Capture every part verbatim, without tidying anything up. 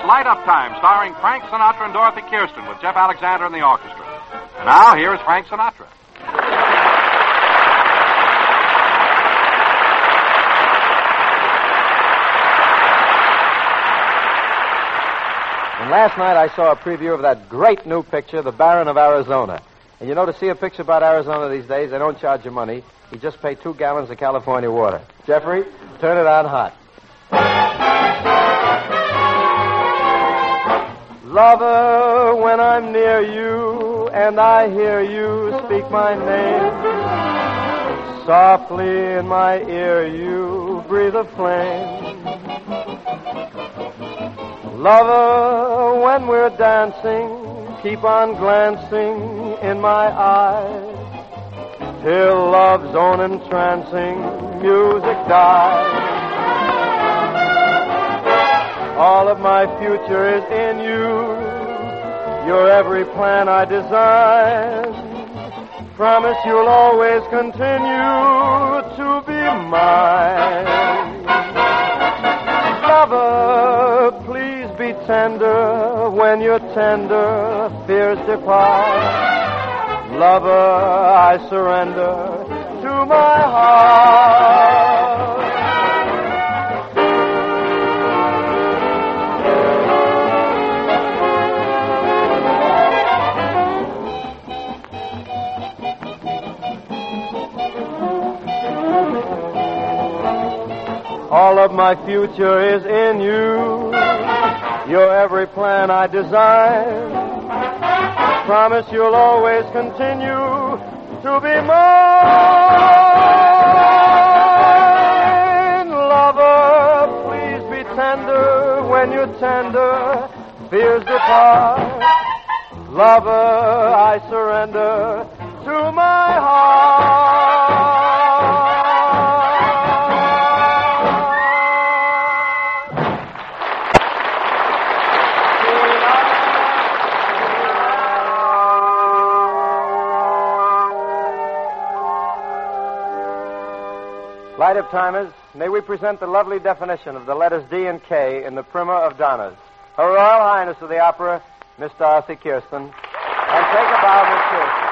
Light Up Time, starring Frank Sinatra and Dorothy Kirsten with Jeff Alexander and the orchestra. And now, here is Frank Sinatra. And last night I saw a preview of that great new picture, The Baron of Arizona. And you know, to see a picture about Arizona these days, they don't charge you money. You just pay two gallons of California water. Jeffrey, turn it on hot. Lover, when I'm near you and I hear you speak my name, softly in my ear you breathe a flame. Lover, when we're dancing, keep on glancing in my eyes, till love's own entrancing music dies. All of my future is in you, your every plan I design. Promise you'll always continue to be mine. Lover, please be tender when your tender fears depart. Lover, I surrender to my heart. All of my future is in you, your every plan I design. Promise you'll always continue to be mine. Lover, please be tender when you're tender, fears depart. Lover, I surrender to my heart. Light Up Timers, may we present the lovely definition of the letters D and K in the primer of Donna's. Her Royal Highness of the Opera, Miss Dorothy Kirsten. And take a bow, Miss Kirsten.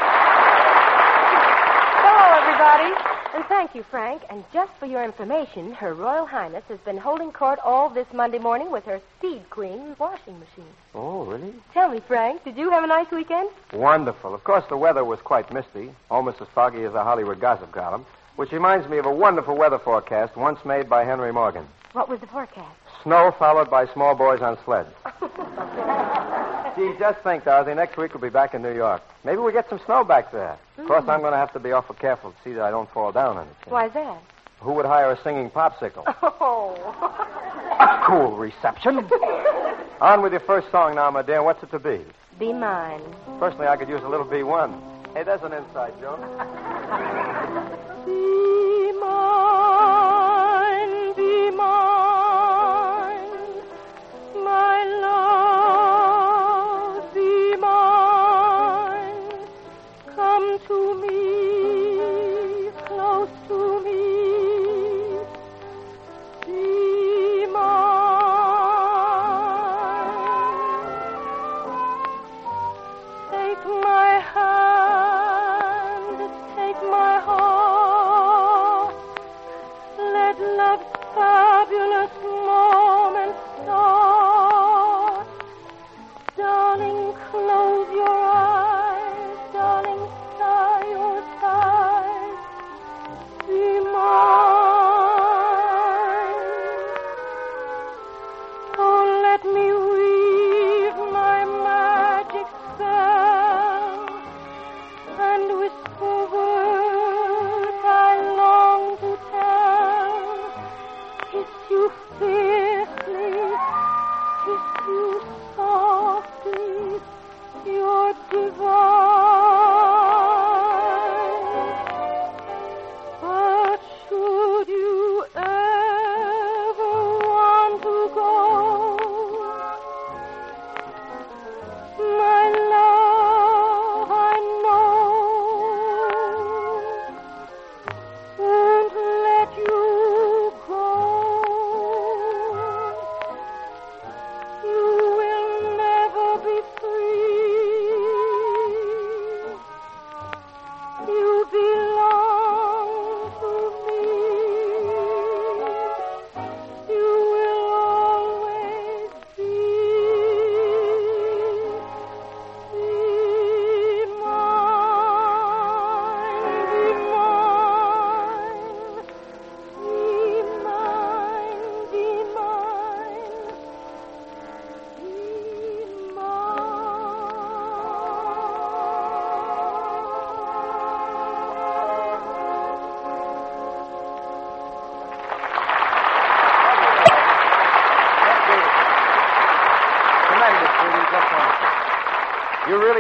Hello, everybody. And thank you, Frank. And just for your information, Her Royal Highness has been holding court all this Monday morning with her Speed Queen washing machine. Oh, really? Tell me, Frank, did you have a nice weekend? Wonderful. Of course, the weather was quite misty, almost as foggy as a Hollywood gossip column, which reminds me of a wonderful weather forecast once made by Henry Morgan. What was the forecast? Snow followed by small boys on sleds. Gee, just think, Dorothy, next week we'll be back in New York. Maybe we'll get some snow back there. Mm. Of course, I'm going to have to be awful careful to see that I don't fall down on it. Why's that? Who would hire a singing popsicle? Oh. A cool reception. On with your first song now, my dear. What's it to be? Be Mine. Personally, I could use a little B one. Hey, there's an inside joke. Be mine, be mine, my love, be mine. Come to me, close to me, be mine. Take my hand, take my heart.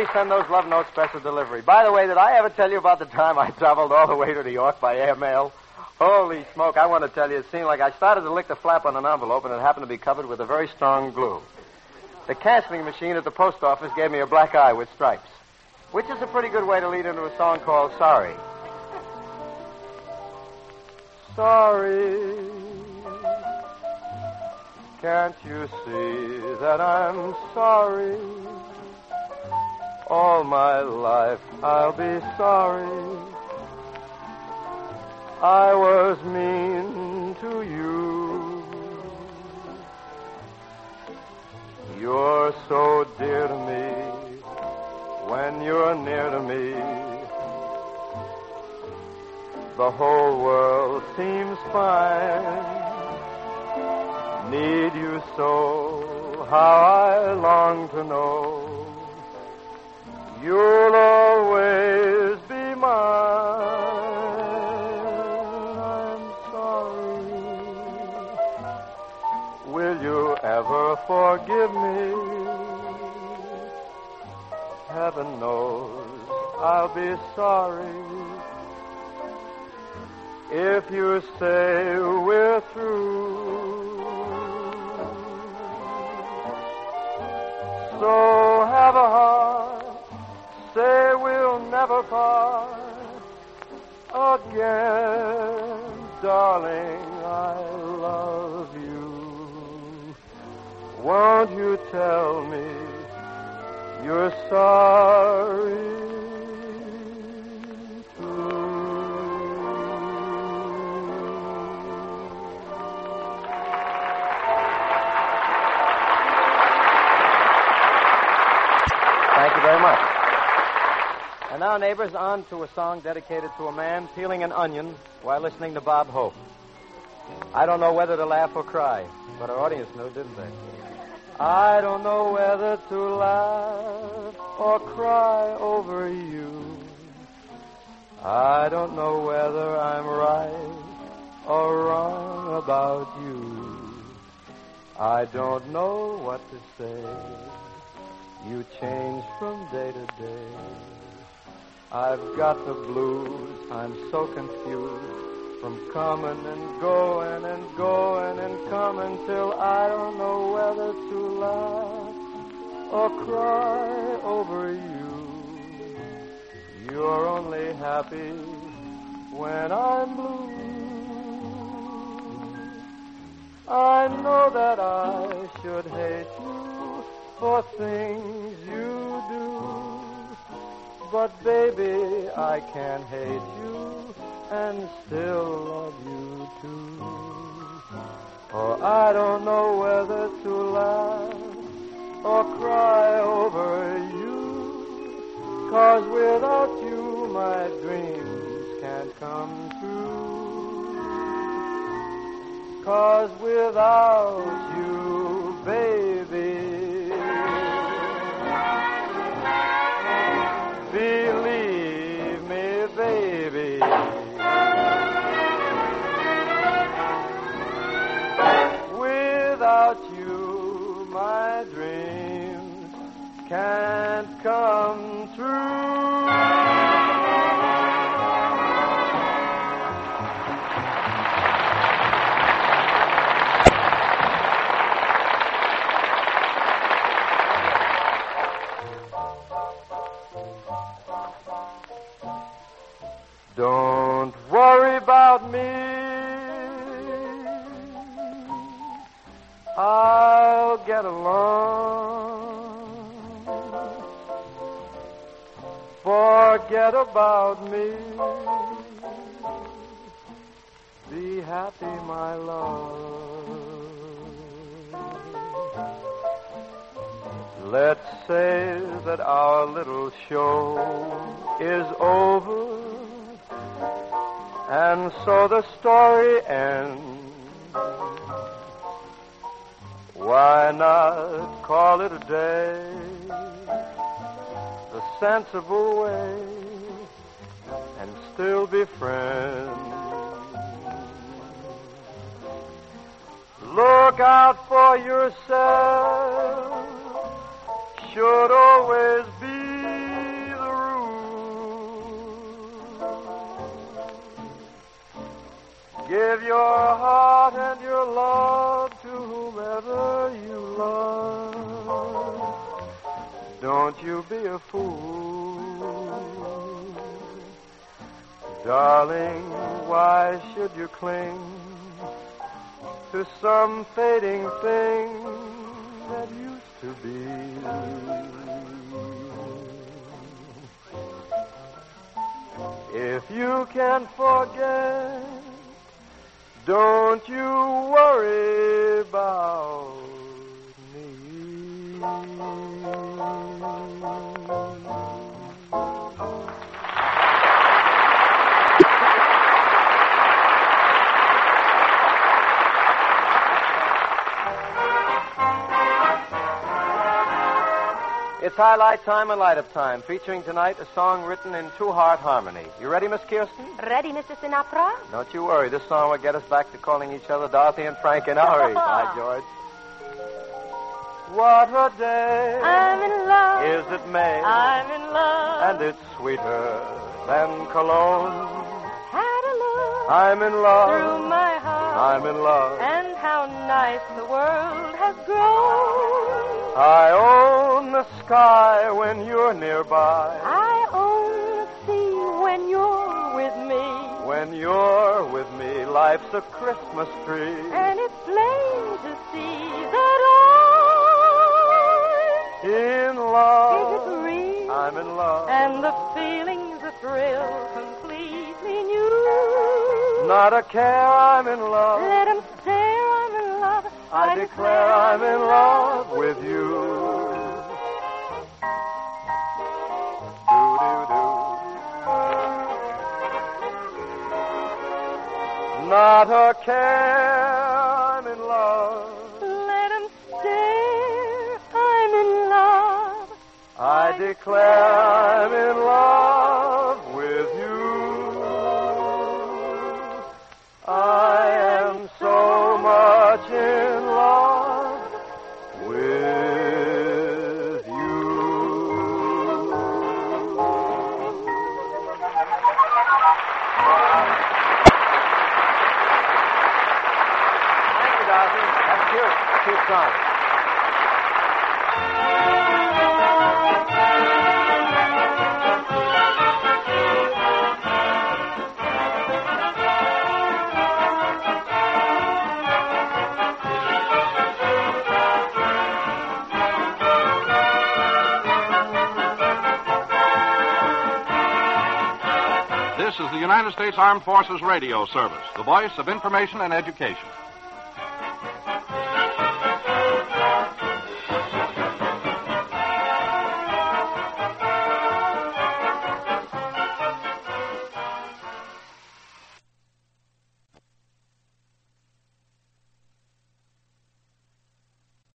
Please send those love notes special delivery. By the way, did I ever tell you about the time I traveled all the way to New York by airmail? Holy smoke, I want to tell you, it seemed like I started to lick the flap on an envelope, and it happened to be covered with a very strong glue. The canceling machine at the post office gave me a black eye with stripes, which is a pretty good way to lead into a song called Sorry. Sorry, can't you see that I'm sorry? All my life I'll be sorry. I was mean to you. You're so dear to me when you're near to me. The whole world seems fine. Need you so, how I long to know. You'll always be mine. I'm sorry. Will you ever forgive me? Heaven knows I'll be sorry if you say we're through. So have a heart. Say we'll never part again, darling, I love you. Won't you tell me you're sorry too? Thank you very much. And now, neighbors, on to a song dedicated to a man peeling an onion while listening to Bob Hope. I don't know whether to laugh or cry, but our audience knew, didn't they? I don't know whether to laugh or cry over you. I don't know whether I'm right or wrong about you. I don't know what to say. You change from day to day. I've got the blues, I'm so confused from coming and going and going and coming till I don't know whether to laugh or cry over you. You're only happy when I'm blue. I know that I should hate you for things you do. But, baby, I can't hate you and still love you, too. For I don't know whether to laugh or cry over you. 'Cause without you, my dreams can't come true. 'Cause without you, baby, believe me, baby, without you, my dreams can't come true. Don't worry about me. I'll get along. Forget about me. Be happy, my love. Let's say that our little show is over, and so the story ends. Why not call it a day, the sensible way, and still be friends? Look out for yourself, should always be Give your heart and your love to whomever you love. Don't you be a fool. Darling, why should you cling to some fading thing that used to be? If you can forget, don't you worry about me. It's Highlight Time and Light Up Time, featuring tonight a song written in two-heart harmony. You ready, Miss Kirsten? Ready, Mister Sinatra? Don't you worry. This song will get us back to calling each other Dorothy and Frank in our age. By George. What a day. I'm in love. Is it May? I'm in love. And it's sweeter than cologne. Had a look I'm in love. through my heart. I'm in love. And how nice the world has grown. I own the sky when you're nearby. I own the sea when you're with me. When you're with me, life's a Christmas tree. And it's plain to see that I'm In love. Is it real? I'm in love. And the feeling's a thrill completely new. Not a care, I'm in love. Let 'em stare, I'm in love. I declare I'm in love with you. Do-do-do. Not a care, I'm in love. Let 'em stare, I'm in love. I declare I'm in love with you. I am so much in love with you. Thank you, Dorothy. That's cute. Cute song. This is the United States Armed Forces Radio Service, the voice of information and education.